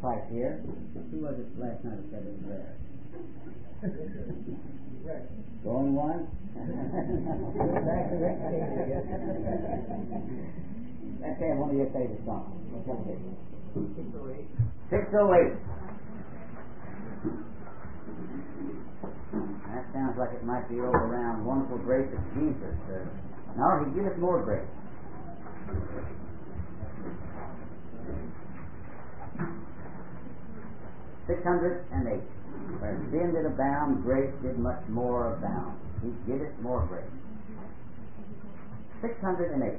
twice here. Who was it last night who said it was there? Going once? Let's say one of your favorite songs. What's that favorite? 608. 608. That sounds like it might be over around wonderful grace of Jesus. No, He give us more grace. $608. Where sin did abound, grace did much more abound. He give us more grace. 608.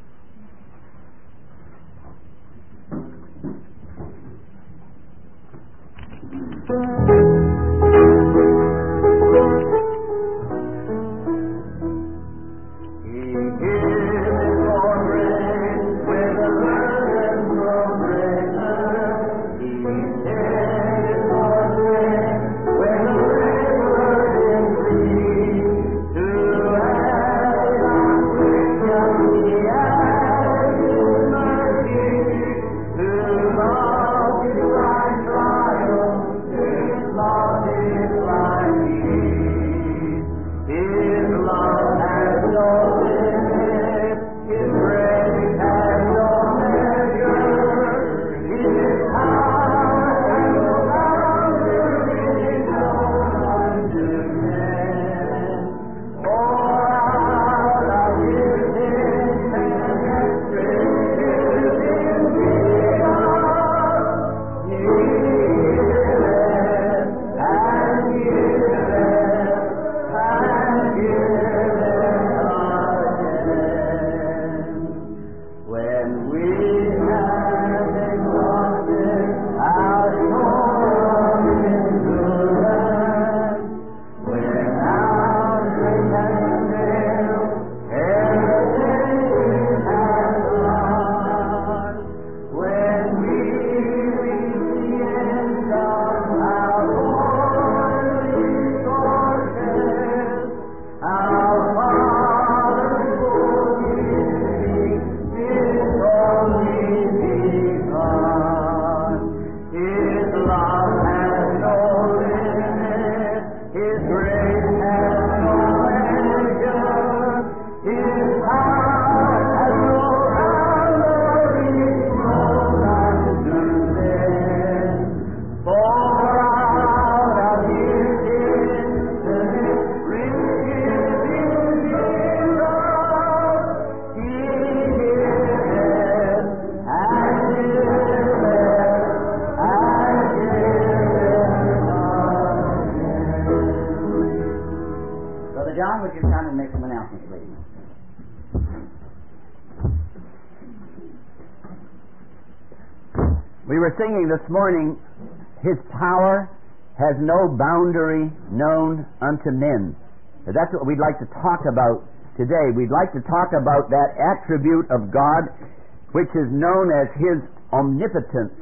We were singing this morning, His power has no boundary known unto men. That's what we'd like to talk about today. We'd like to talk about that attribute of God which is known as His omnipotence.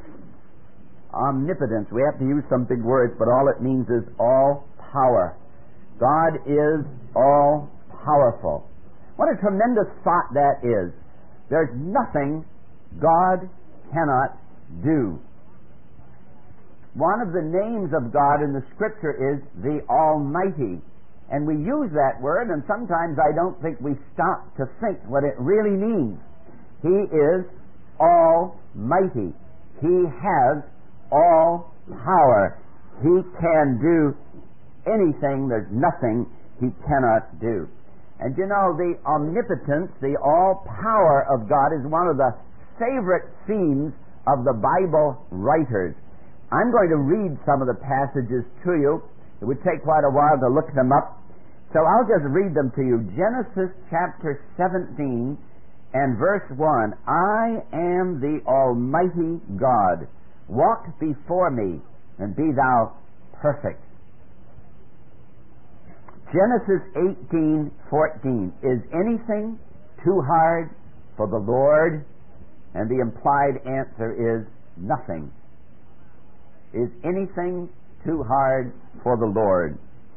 Omnipotence. We have to use some big words, but all it means is all power. God is all powerful. What a tremendous thought that is. There's nothing God cannot do. One of the names of God in the Scripture is the Almighty. And we use that word, and sometimes I don't think we stop to think what it really means. He is almighty. He has all power. He can do anything. There's nothing He cannot do. And you know, the omnipotence, the all-power of God is one of the favorite themes of the Bible writers. I'm going to read some of the passages to you. It would take quite a while to look them up, so I'll just read them to you. Genesis chapter 17 and verse 1. I am the Almighty God. Walk before me, and be thou perfect. Genesis 18:14. Is anything too hard for the Lord? And the implied answer is nothing. Is anything too hard for the Lord?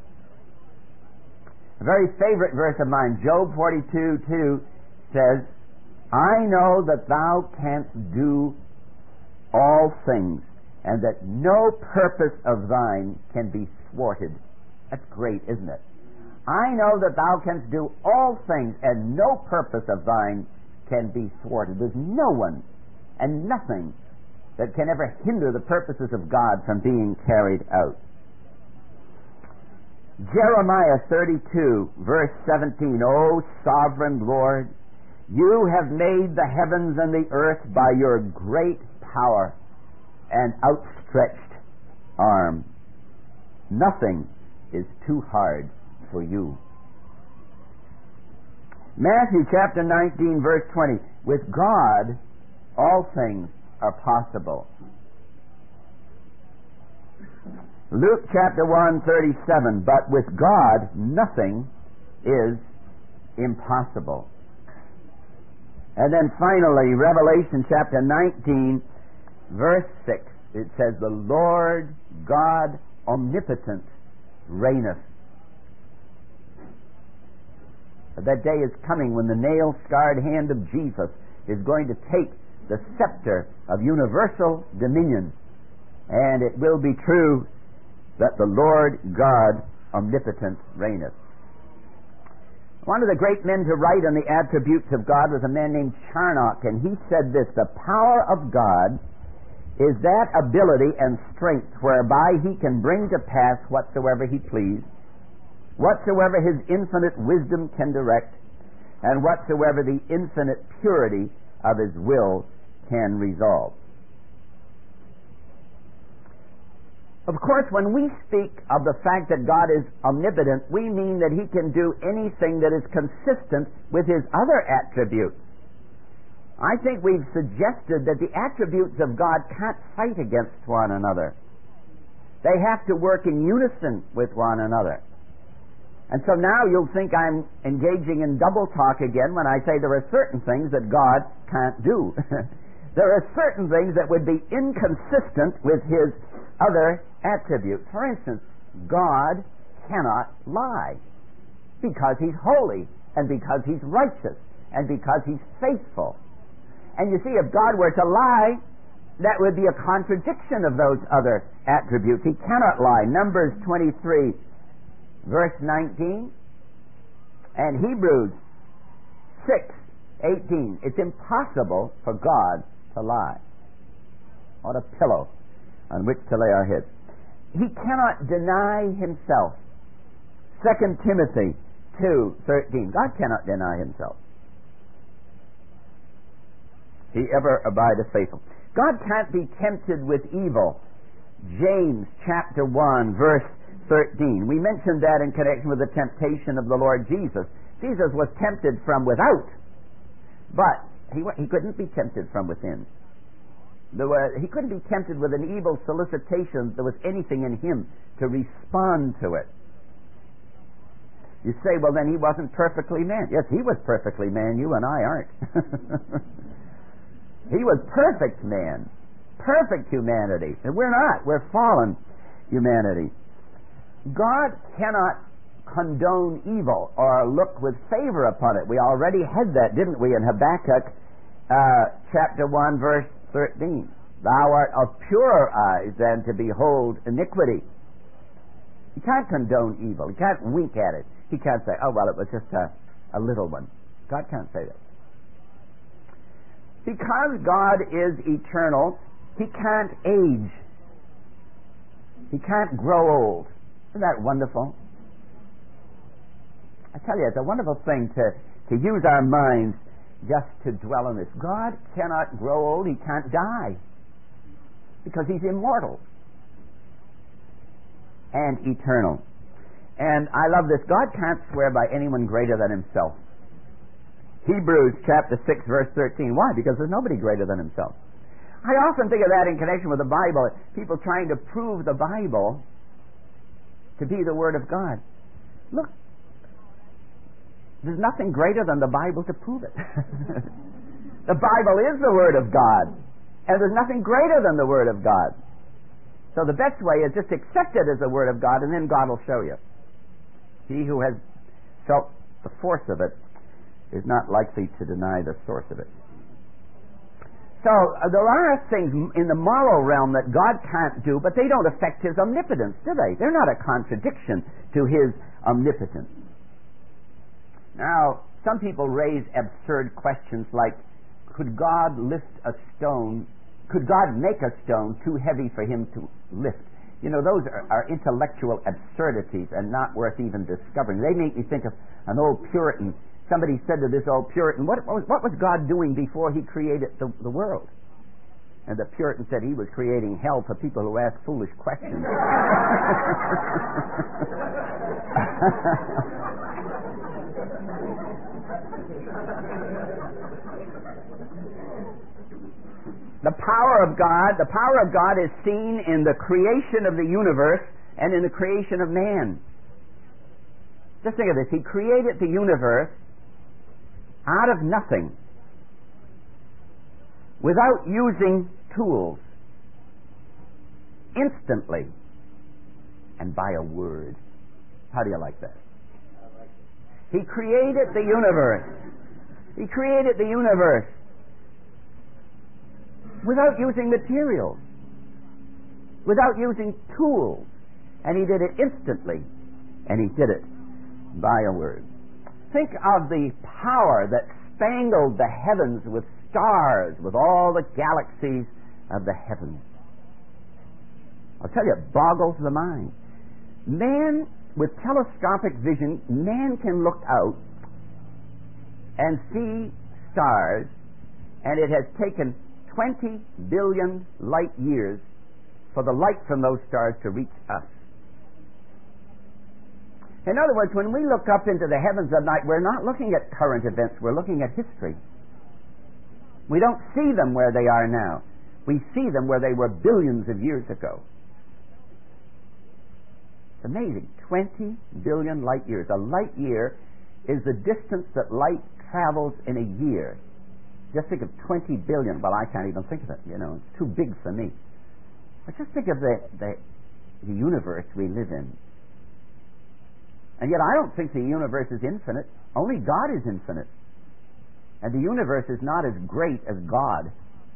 A very favorite verse of mine, Job 42:2, says, I know that thou canst do all things, and that no purpose of thine can be thwarted. That's great, isn't it? I know that thou canst do all things, and no purpose of thine can be thwarted. There's no one and nothing that can ever hinder the purposes of God from being carried out. Jeremiah 32, verse 17, O sovereign Lord, you have made the heavens and the earth by your great power and outstretched arm. Nothing is too hard for you. Matthew chapter 19, verse 20, with God all things are possible. Luke chapter 1:37, but with God nothing is impossible. And then finally, Revelation chapter 19, verse 6, it says, the Lord God omnipotent reigneth. That day is coming when the nail-scarred hand of Jesus is going to take the scepter of universal dominion, and it will be true that the Lord God omnipotent reigneth. One of the great men to write on the attributes of God was a man named Charnock, and he said this, the power of God is that ability and strength whereby he can bring to pass whatsoever he please, whatsoever his infinite wisdom can direct, and whatsoever the infinite purity of his will can resolve. Of course, when we speak of the fact that God is omnipotent, we mean that he can do anything that is consistent with his other attributes. I think we've suggested that the attributes of God can't fight against one another. They have to work in unison with one another. And so now you'll think I'm engaging in double talk again when I say there are certain things that God can't do. There are certain things that would be inconsistent with his other attributes. For instance, God cannot lie because he's holy and because he's righteous and because he's faithful. And you see, if God were to lie, that would be a contradiction of those other attributes. He cannot lie. Numbers 23, verse 19, and Hebrews 6:18. It's impossible for God to lie. What a pillow on which to lay our heads. He cannot deny himself. 2 Timothy 2:13. God cannot deny himself. He ever abideth faithful. God can't be tempted with evil. James chapter 1, verse 13. We mentioned that in connection with the temptation of the Lord Jesus. Jesus was tempted from without, but he couldn't be tempted from within. He couldn't be tempted with an evil solicitation. There was anything in him to respond to it. You say, well, then he wasn't perfectly man. Yes, he was perfectly man. You and I aren't. He was perfect man, perfect humanity. And we're not. We're fallen humanity. God cannot condone evil or look with favor upon it. We already had that, didn't we, in Habakkuk chapter 1, verse 13. Thou art of purer eyes than to behold iniquity. He can't condone evil. He can't wink at it. He can't say, oh, well, it was just a little one. God can't say that. Because God is eternal, he can't age. He can't grow old. Isn't that wonderful? I tell you, it's a wonderful thing to use our minds just to dwell on this. God cannot grow old. He can't die. Because he's immortal and eternal. And I love this. God can't swear by anyone greater than himself. Hebrews chapter 6, verse 13. Why? Because there's nobody greater than himself. I often think of that in connection with the Bible. People trying to prove the Bible to be the Word of God. Look, there's nothing greater than the Bible to prove it. The Bible is the Word of God, and there's nothing greater than the Word of God. So the best way is just accept it as the Word of God, and then God will show you. He who has felt the force of it is not likely to deny the source of it. 2 So there are things in the moral realm that God can't do, but they don't affect His omnipotence, do they? They're not a contradiction to His omnipotence. Now, some people raise absurd questions like, could God lift a stone? Could God make a stone too heavy for Him to lift? You know, those are intellectual absurdities and not worth even discovering. They make me think of an old Puritan. Somebody said to this old Puritan, what was God doing before He created the world? And the Puritan said He was creating hell for people who ask foolish questions. The power of God is seen in the creation of the universe and in the creation of man. Just think of this. He created the universe out of nothing, without using tools, instantly, and by a word. How do you like that? He created the universe. He created the universe without using materials, without using tools. And He did it instantly, and He did it by a word. Think of the power that spangled the heavens with stars, with all the galaxies of the heavens. I'll tell you, it boggles the mind. Man, with telescopic vision, man can look out and see stars, and it has taken 20 billion light years for the light from those stars to reach us. In other words, when we look up into the heavens at night, we're not looking at current events, we're looking at history. We don't see them where they are now. We see them where they were billions of years ago. It's amazing. 20 billion light years. A light year is the distance that light travels in a year. Just think of 20 billion. Well, I can't even think of it. You know, it's too big for me. But just think of the universe we live in. And yet I don't think the universe is infinite. Only God is infinite. And the universe is not as great as God.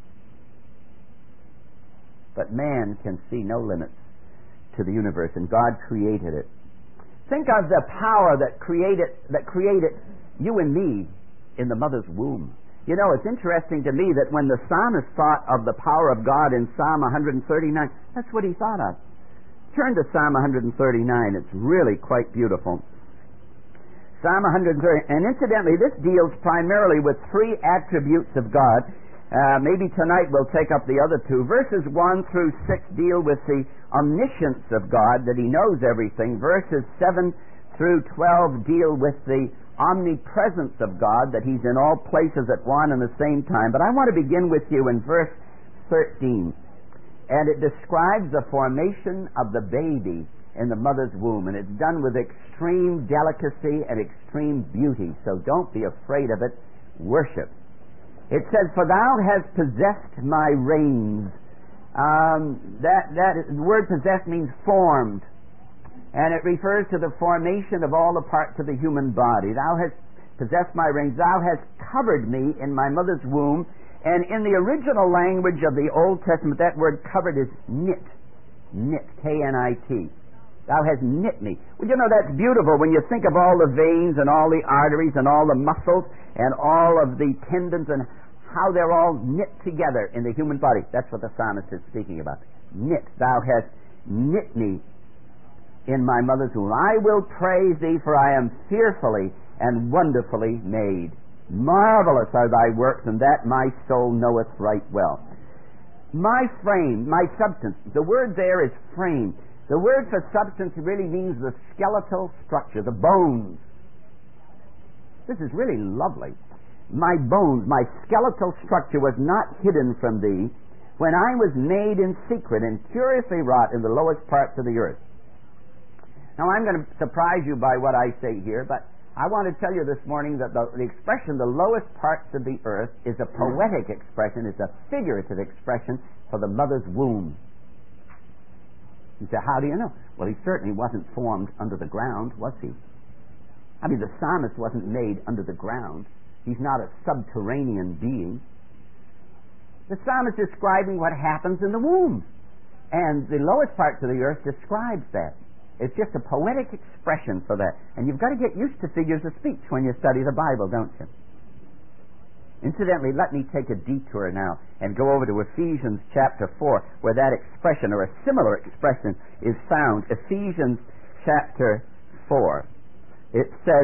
But man can see no limits to the universe, and God created it. Think of the power that created you and me in the mother's womb. You know, it's interesting to me that when the psalmist thought of the power of God in Psalm 139, that's what he thought of. Turn to Psalm 139. It's really quite beautiful. Psalm 130. And incidentally, this deals primarily with three attributes of God. Maybe tonight we'll take up the other two. Verses 1 through 6 deal with the omniscience of God, that He knows everything. Verses 7 through 12 deal with the omnipresence of God, that He's in all places at one and the same time. But I want to begin with you in verse 13. And it describes the formation of the baby in the mother's womb. And it's done with extreme delicacy and extreme beauty. So don't be afraid of it. Worship. It says, "For thou hast possessed my reins." The word "possessed" means formed. And it refers to the formation of all the parts of the human body. Thou hast possessed my reins. Thou hast covered me in my mother's womb. And in the original language of the Old Testament, that word "covered" is knit. Knit, K-N-I-T. Thou hast knit me. Well, you know, that's beautiful when you think of all the veins and all the arteries and all the muscles and all of the tendons and how they're all knit together in the human body. That's what the psalmist is speaking about. Knit. Thou hast knit me in my mother's womb. I will praise thee, for I am fearfully and wonderfully made. Marvelous are thy works, and that my soul knoweth right well. My frame, my substance. The word there is frame. The word for substance really means the skeletal structure, the bones. This is really lovely. My bones, my skeletal structure was not hidden from thee when I was made in secret and curiously wrought in the lowest parts of the earth. Now, I'm going to surprise you by what I say here, but I want to tell you this morning that the expression, the lowest parts of the earth, is a poetic expression, it's a figurative expression for the mother's womb. You say, how do you know? Well, he certainly wasn't formed under the ground, was he? I mean, the psalmist wasn't made under the ground. He's not a subterranean being. The psalmist is describing what happens in the womb. And the lowest parts of the earth describes that. It's just a poetic expression for that. And you've got to get used to figures of speech when you study the Bible, don't you? Incidentally, let me take a detour now and go over to Ephesians chapter 4, where that expression, or a similar expression, is found. Ephesians chapter 4. It says,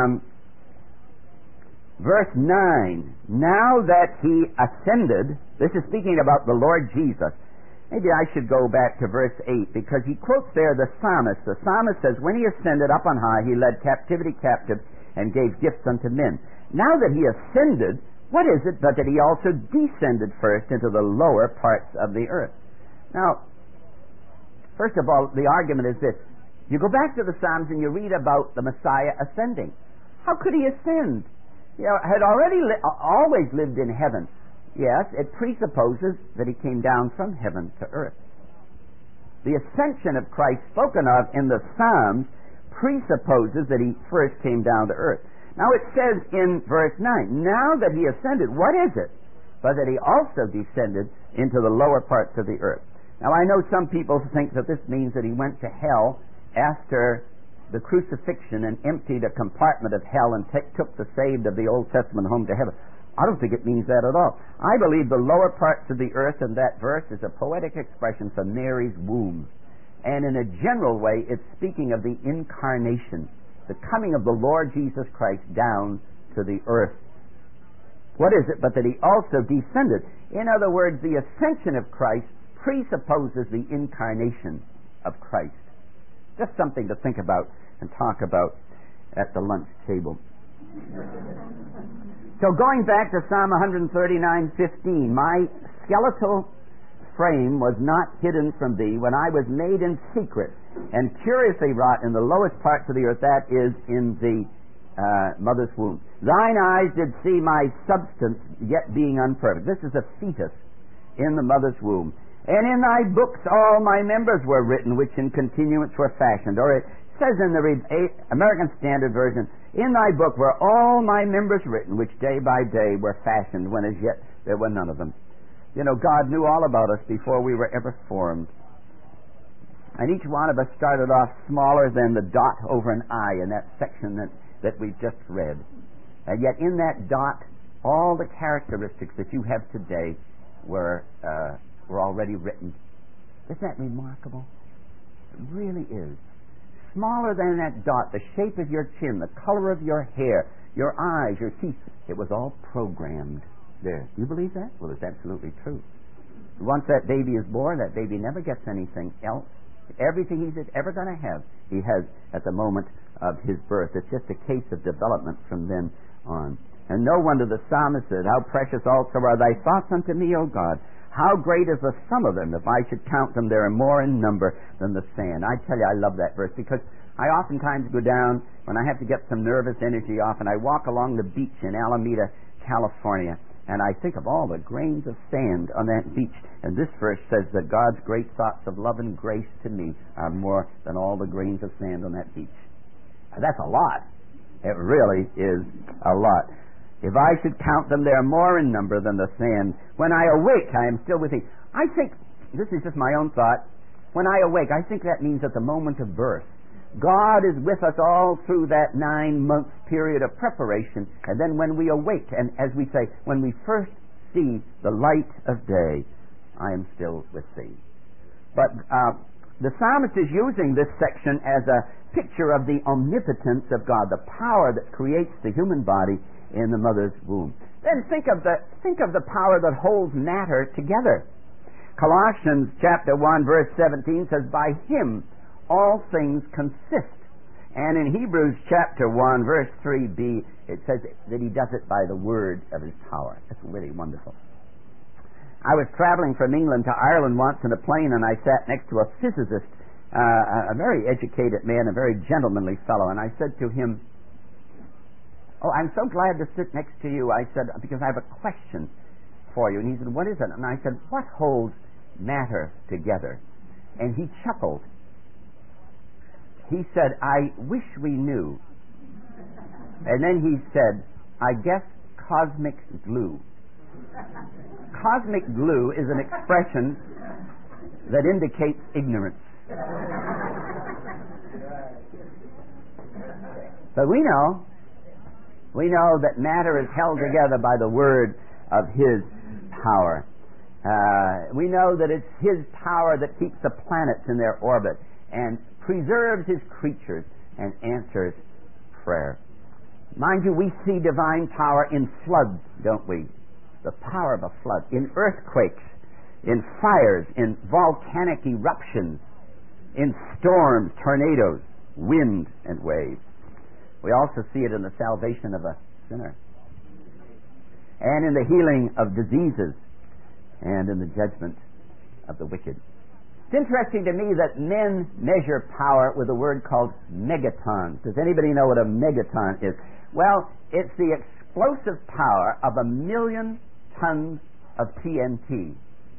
verse 9, now that he ascended, this is speaking about the Lord Jesus. Maybe I should go back to verse 8, because he quotes there the psalmist. The psalmist says, when he ascended up on high, he led captivity captive and gave gifts unto men. Now that he ascended, what is it but that he also descended first into the lower parts of the earth? Now, first of all, the argument is this. You go back to the Psalms and you read about the Messiah ascending. How could he ascend? You know, had always lived in heaven. Yes, it presupposes that he came down from heaven to earth. The ascension of Christ spoken of in the Psalms presupposes that he first came down to earth. Now it says in verse 9, now that he ascended, what is it? But that he also descended into the lower parts of the earth. Now I know some people think that this means that he went to hell after the crucifixion and emptied a compartment of hell and took the saved of the Old Testament home to heaven. I don't think it means that at all. I believe the lower parts of the earth in that verse is a poetic expression for Mary's womb. And in a general way, it's speaking of the incarnation, the coming of the Lord Jesus Christ down to the earth. What is it but that he also descended? In other words, the ascension of Christ presupposes the incarnation of Christ. Just something to think about and talk about at the lunch table. So going back to Psalm 139:15, my skeletal frame was not hidden from thee when I was made in secret and curiously wrought in the lowest parts of the earth, that is, in the mother's womb. Thine eyes did see my substance yet being unperfect. This is a fetus in the mother's womb. And in thy books all my members were written, which in continuance were fashioned. Or it says in the American Standard Version, in thy book were all my members written, which day by day were fashioned, when as yet there were none of them. You know, God knew all about us before we were ever formed. And each one of us started off smaller than the dot over an I in that section that we've just read. And yet in that dot, all the characteristics that you have today were already written. Isn't that remarkable? It really is. Smaller than that dot, the shape of your chin, the color of your hair, your eyes, your teeth, it was all programmed there. You believe that? Well, it's absolutely true. Once that baby is born, that baby never gets anything else. Everything he's ever going to have, he has at the moment of his birth. It's just a case of development from then on. And no wonder the psalmist said, how precious also are thy thoughts unto me, O God. How great is the sum of them. If I should count them, there are more in number than the sand. I tell you, I love that verse, because I oftentimes go down when I have to get some nervous energy off, and I walk along the beach in Alameda, California, and I think of all the grains of sand on that beach. And this verse says that God's great thoughts of love and grace to me are more than all the grains of sand on that beach. That's a lot. It really is a lot. If I should count them, they are more in number than the sand. When I awake, I am still with thee. I think, this is just my own thought, when I awake, I think that means at the moment of birth. God is with us all through that 9-month period of preparation, and then when we awake, and as we say, when we first see the light of day, I am still with thee. But the psalmist is using this section as a picture of the omnipotence of God, the power that creates the human body in the mother's womb. Then think of the power that holds matter together. Colossians chapter 1 verse 17 says, by him all things consist. And in Hebrews chapter 1 verse 3b, it says that he does it by the word of his power. That's really wonderful. I was traveling from England to Ireland once in a plane, and I sat next to a physicist, a very educated man, a very gentlemanly fellow, and I said to him, oh, I'm so glad to sit next to you, I said, because I have a question for you. And he said, what is it? And I said, what holds matter together? And he chuckled. He said, I wish we knew. And then he said, I guess cosmic glue. cosmic glue is an expression that indicates ignorance. But we know that matter is held together by the word of His power. We know that it's His power that keeps the planets in their orbit and preserves His creatures and answers prayer. Mind you, we see divine power in floods, don't we? The power of a flood, in earthquakes, in fires, in volcanic eruptions, in storms, tornadoes, wind, and waves. We also see it in the salvation of a sinner, and in the healing of diseases, and in the judgment of the wicked. It's interesting to me that men measure power with a word called megaton. Does anybody know what a megaton is? Well, it's the explosive power of 1,000,000 tons of TNT.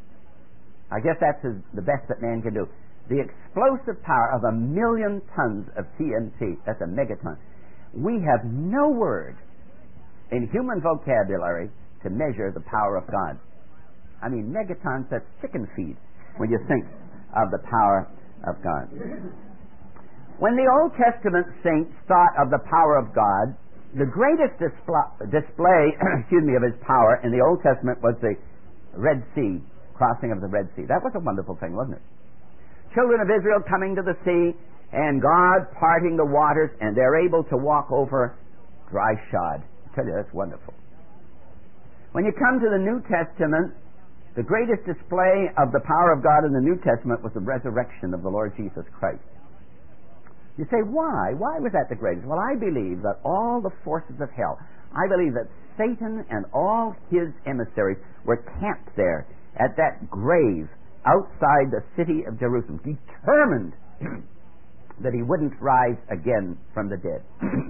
I guess that's the best that man can do. The explosive power of 1,000,000 tons of TNT. That's a megaton. We have no word in human vocabulary to measure the power of God. I mean, megatons, that's chicken feed when you think of the power of God. When the Old Testament saints thought of the power of God, the greatest display of His power in the Old Testament was the Red Sea, crossing of the Red Sea. That was a wonderful thing, wasn't it? Children of Israel coming to the sea, and God parting the waters, and they're able to walk over dry shod. I tell you, that's wonderful. When you come to the New Testament, the greatest display of the power of God in the New Testament was the resurrection of the Lord Jesus Christ. You say, why? Why was that the greatest? Well, I believe that all the forces of hell, I believe that Satan and all his emissaries were camped there at that grave outside the city of Jerusalem, determined that he wouldn't rise again from the dead.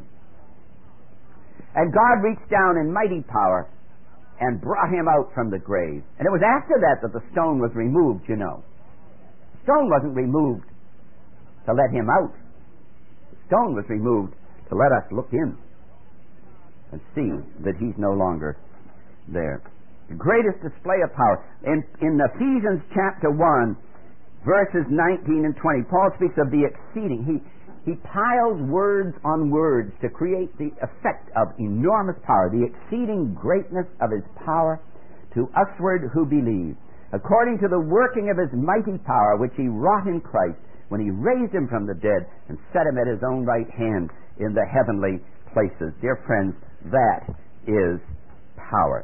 And God reached down in mighty power and brought him out from the grave. And it was after that that the stone was removed, you know. The stone wasn't removed to let him out. The stone was removed to let us look in and see that he's no longer there. The greatest display of power. In Ephesians chapter 1, verses 19 and 20, Paul speaks of the exceeding. He piles words on words to create the effect of enormous power, the exceeding greatness of His power to usward who believe, according to the working of His mighty power, which He wrought in Christ, when He raised Him from the dead and set Him at His own right hand in the heavenly places. Dear friends, that is power.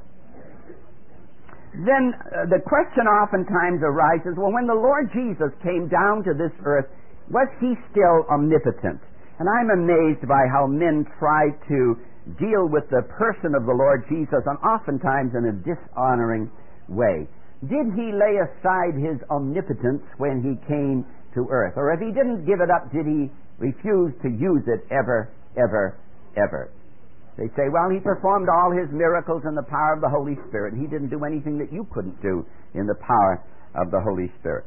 Then the question oftentimes arises, well, when the Lord Jesus came down to this earth, was He still omnipotent? And I'm amazed by how men try to deal with the person of the Lord Jesus, and oftentimes in a dishonoring way. Did He lay aside His omnipotence when He came to earth? Or if He didn't give it up, did He refuse to use it ever, ever, ever? They say, well, He performed all His miracles in the power of the Holy Spirit. He didn't do anything that you couldn't do in the power of the Holy Spirit.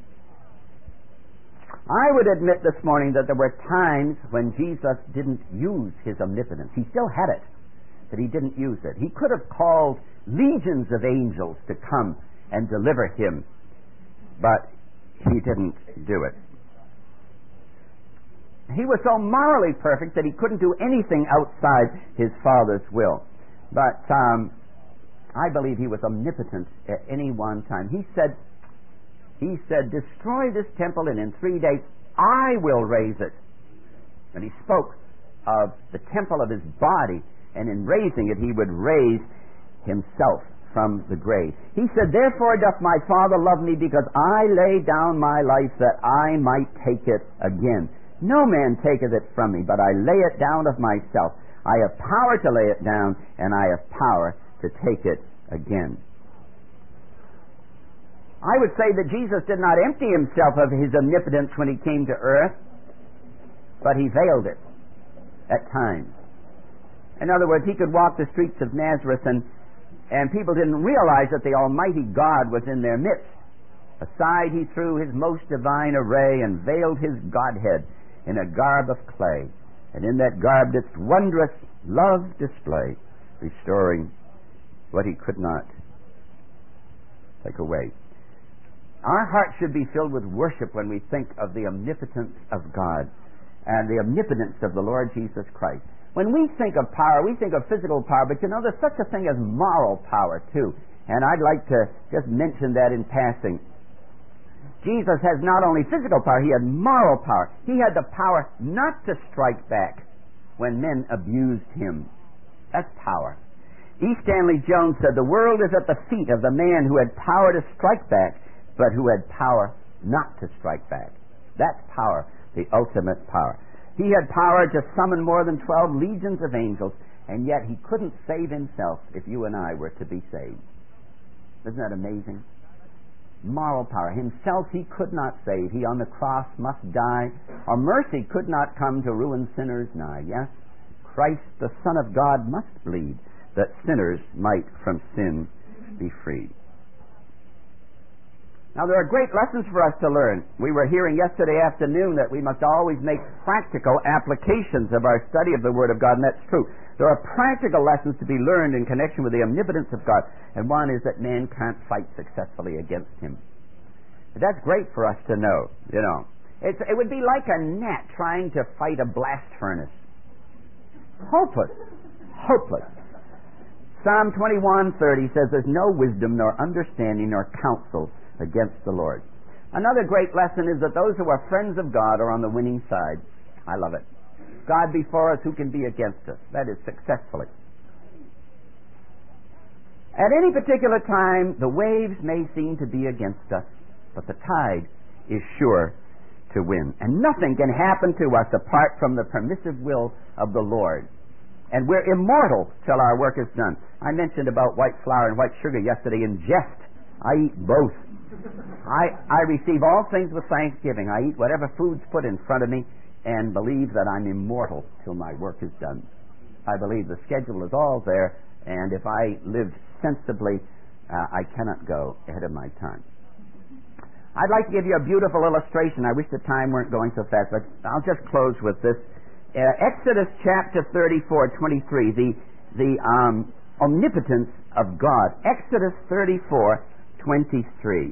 I would admit this morning that there were times when Jesus didn't use His omnipotence. He still had it, but He didn't use it. He could have called legions of angels to come and deliver Him, but He didn't do it. He was so morally perfect that He couldn't do anything outside His Father's will. But I believe He was omnipotent at any one time. He said, destroy this temple, and in 3 days I will raise it. And He spoke of the temple of His body, and in raising it He would raise Himself from the grave. He said, therefore doth my Father love me, because I lay down my life that I might take it again. No man taketh it from me, but I lay it down of myself. I have power to lay it down, and I have power to take it again. I would say that Jesus did not empty Himself of His omnipotence when He came to earth, but He veiled it at times. In other words, He could walk the streets of Nazareth and people didn't realize that the Almighty God was in their midst. Aside He threw His most divine array and veiled His Godhead in a garb of clay. And in that garb didst wondrous love display, restoring what He could not take away. Our hearts should be filled with worship when we think of the omnipotence of God and the omnipotence of the Lord Jesus Christ. When we think of power, we think of physical power, but you know, there's such a thing as moral power too. And I'd like to just mention that in passing. Jesus has not only physical power, he had moral power. He had the power not to strike back when men abused him. That's power. E. Stanley Jones said, "The world is at the feet of the man who had power to strike back, but who had power not to strike back." That's power, the ultimate power. He had power to summon more than 12 legions of angels, and yet he couldn't save himself if you and I were to be saved. Isn't that amazing? Moral power. Himself he could not save. He on the cross must die. Our mercy could not come to ruin sinners nigh. Yes, Christ, the Son of God, must bleed, that sinners might from sin be freed. Now, there are great lessons for us to learn. We were hearing yesterday afternoon that we must always make practical applications of our study of the Word of God, and that's true. There are practical lessons to be learned in connection with the omnipotence of God, and one is that man can't fight successfully against him. But that's great for us to know, you know. It would be like a gnat trying to fight a blast furnace. Hopeless. Hopeless. Psalm 21:30 says, "There's no wisdom, nor understanding, nor counsel against the Lord." Another great lesson is that those who are friends of God are on the winning side. I love it. God before us, who can be against us? That is, successfully. At any particular time, the waves may seem to be against us, but the tide is sure to win. And nothing can happen to us apart from the permissive will of the Lord. And we're immortal till our work is done. I mentioned about white flour and white sugar yesterday in jest. I eat both. I receive all things with thanksgiving. I eat whatever food's put in front of me and believe that I'm immortal till my work is done. I believe the schedule is all there, and if I live sensibly, I cannot go ahead of my time. I'd like to give you a beautiful illustration. I wish the time weren't going so fast, but I'll just close with this. Exodus chapter 34:23, the omnipotence of God. Exodus 34:23.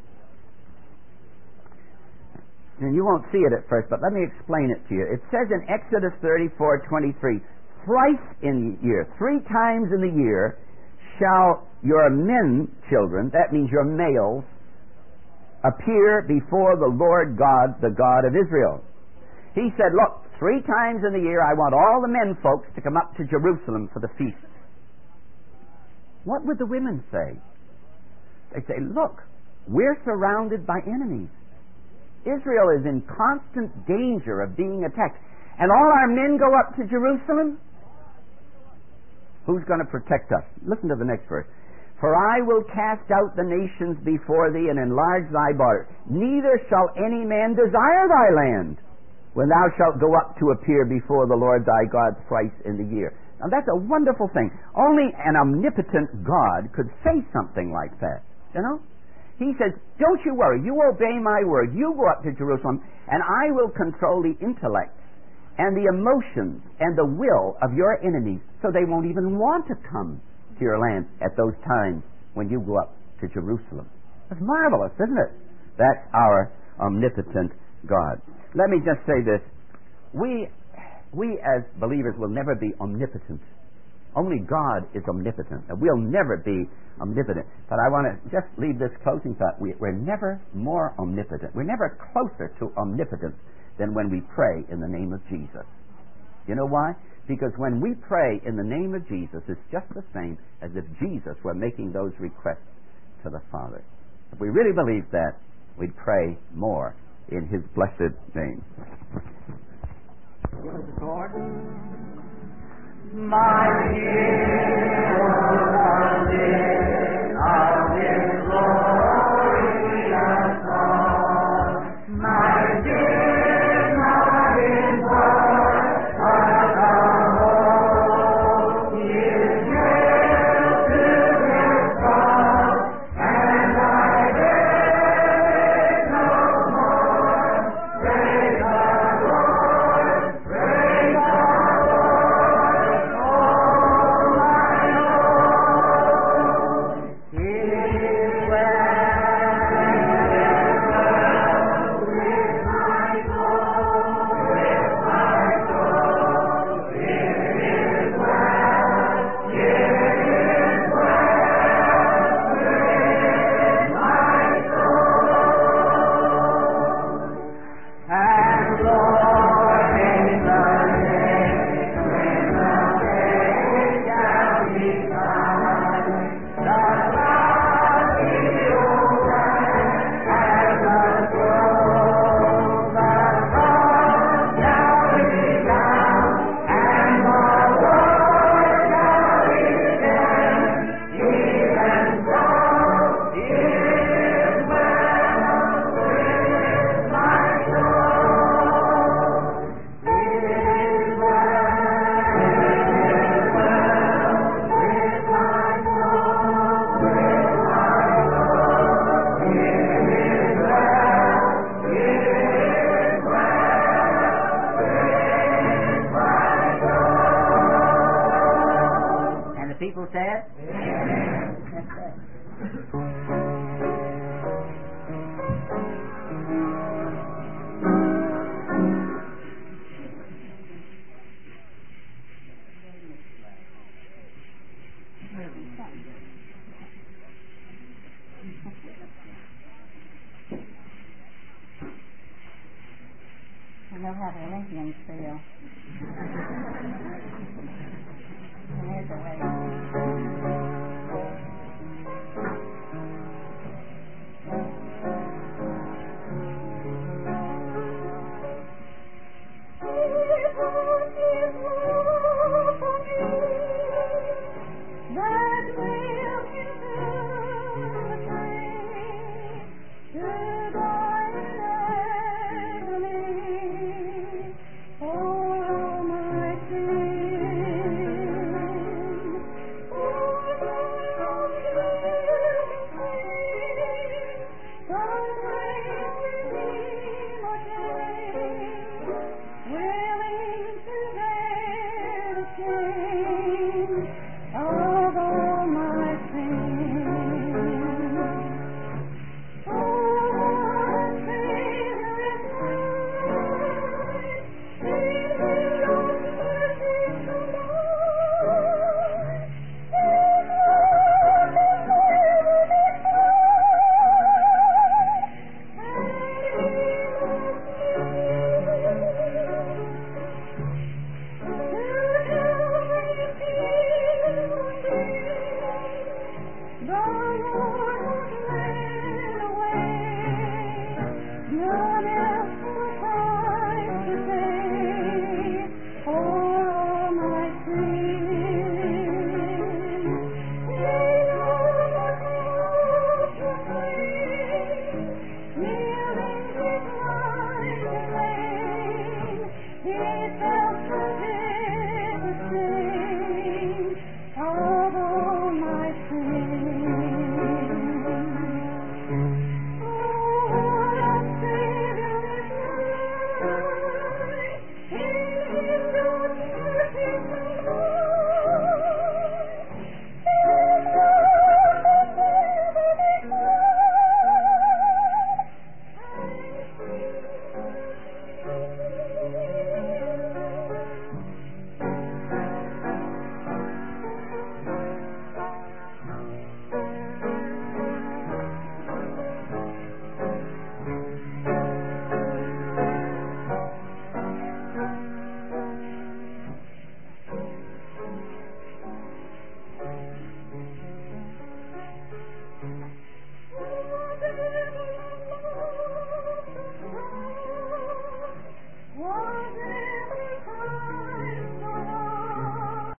And you won't see it at first, but let me explain it to you. It says in Exodus 34:23, "Thrice in the year, 3 times in the year, shall your men children," that means your males, "appear before the Lord God, the God of Israel." He said, look, 3 times in the year I want all the men folks to come up to Jerusalem for the feast. What would the women say? They'd say, look, we're surrounded by enemies. Israel is in constant danger of being attacked. And all our men go up to Jerusalem? Who's going to protect us? Listen to the next verse. "For I will cast out the nations before thee and enlarge thy border. Neither shall any man desire thy land when thou shalt go up to appear before the Lord thy God thrice in the year." Now that's a wonderful thing. Only an omnipotent God could say something like that. You know? He says, don't you worry. You obey my word. You go up to Jerusalem, and I will control the intellect and the emotions and the will of your enemies so they won't even want to come to your land at those times when you go up to Jerusalem. That's marvelous, isn't it? That's our omnipotent God. Let me just say this. We as believers will never be omnipotent. Only God is omnipotent. And we'll never be omnipotent. But I want to just leave this closing thought. We're never more omnipotent. We're never closer to omnipotence than when we pray in the name of Jesus. You know why? Because when we pray in the name of Jesus, it's just the same as if Jesus were making those requests to the Father. If we really believed that, we'd pray more in His blessed name. Lord, my hero of this glorious song, my dear, my inborn, but the whole is nailed to His cross, and I live no more. Praise the Lord, praise the Lord, oh my said?